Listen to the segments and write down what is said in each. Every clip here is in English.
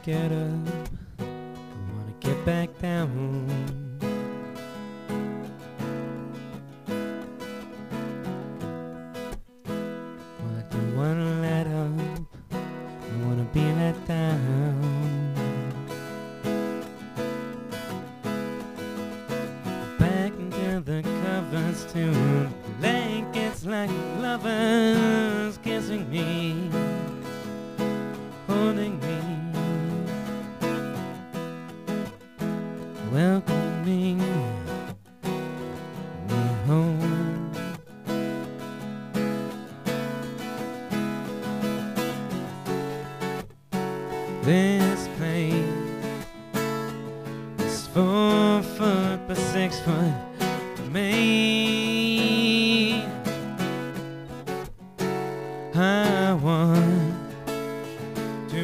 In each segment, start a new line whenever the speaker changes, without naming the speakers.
get up, don't wanna get back down. Well, I don't wanna let up, don't wanna be let down. Back into the covers to blankets like lovers kissing me, holding me, welcoming me home. This place is 4 foot by 6 foot to me. I want to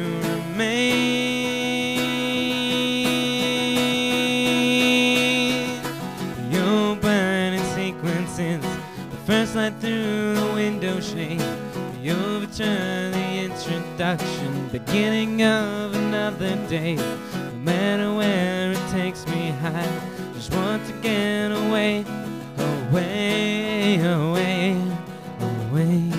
remain. The opening sequences, the first light through the window shade, the overture, the introduction, beginning of another day. No matter where it takes me, I just want to get away, away, away, away.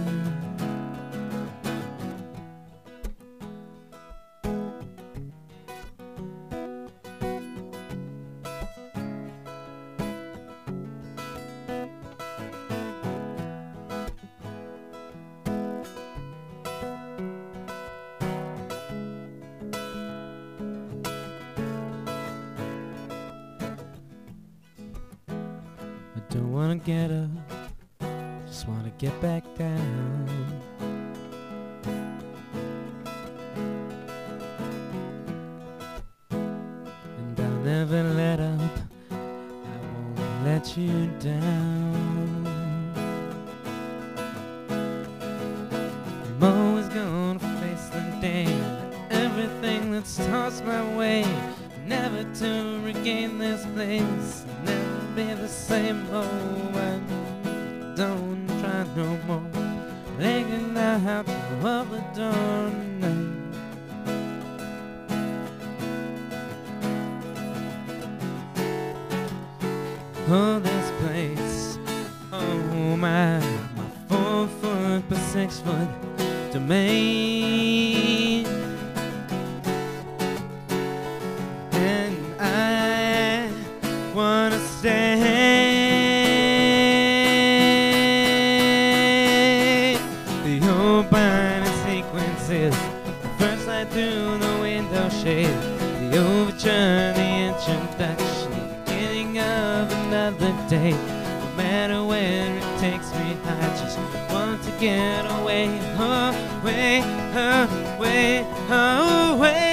I don't wanna get up, just wanna get back down. And I'll never let up, I won't let you down. I'm always gonna face the day, everything that's tossed my way, never to regain this place, never be the same old one. Don't try no more, thinking I have to open the door tonight. Oh, this place, oh my 4 foot by 6 foot domain. And I wanna stay. The opening sequences, the first light through the window shade, the overture, the introduction, beginning of another day. No matter where it takes me, I just want to get away, away, away, away.